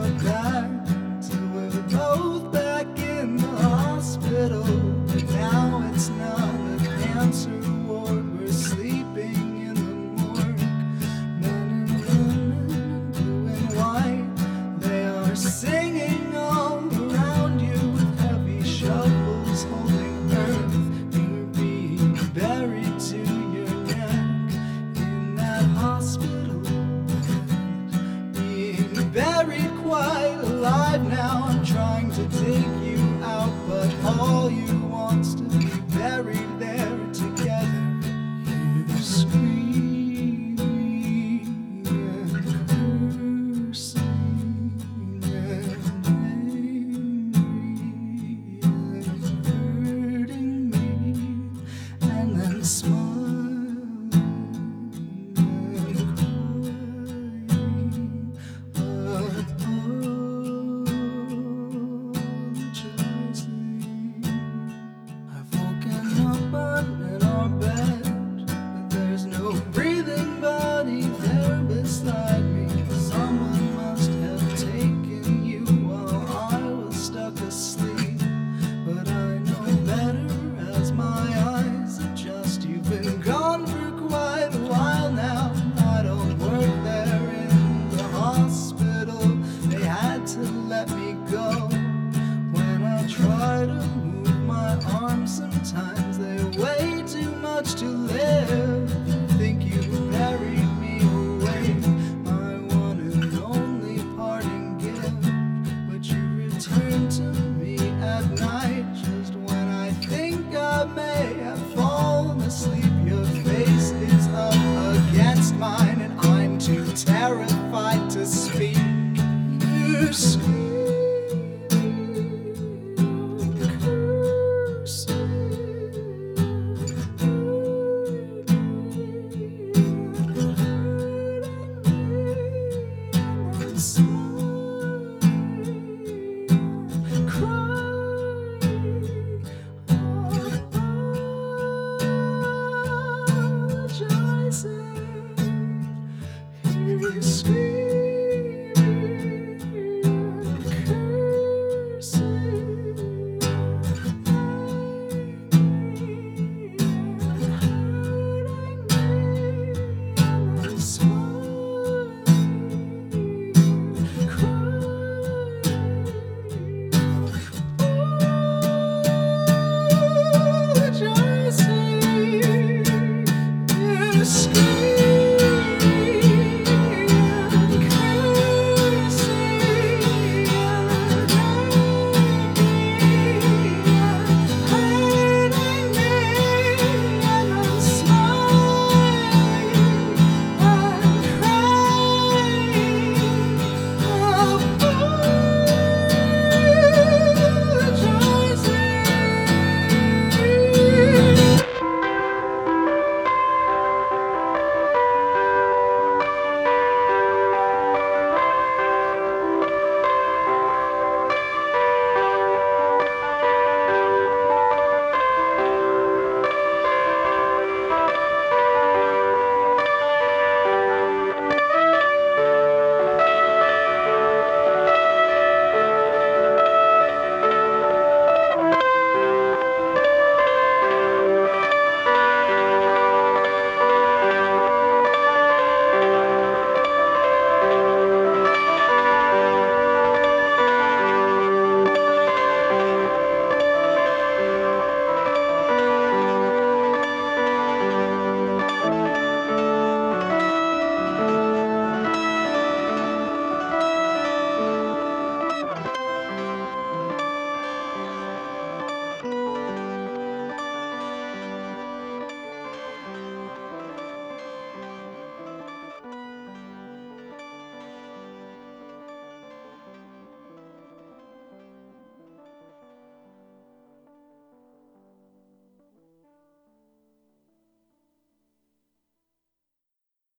look back till we're both back in the hospital. But now it's not a cancer ward, we're sleeping in the morgue. Men and women in blue and white, they are singing all around you with heavy shovels holding earth. You're being buried to your neck in that hospital bed. Being buried quite alive now. I'm trying to take you out, but all you want's to be buried there together. You're screaming and cursing and angry and hurting me, and then smiling and crying, but apologizing. I've woken up in our bed, but there's no breathing body there beside me. Someone must have taken you while I was stuck asleep, but I know better as my eyes adjust. You've been gone for quite a while now. I don't work there in the hospital. They had to let me go. When I try to move my arms, sometimes they're way too much to live. Think you buried me away, my one and only parting gift. But you return to me at night, just when I think I may have fallen asleep. Your face is up against mine, and I'm too terrified to speak. You're screaming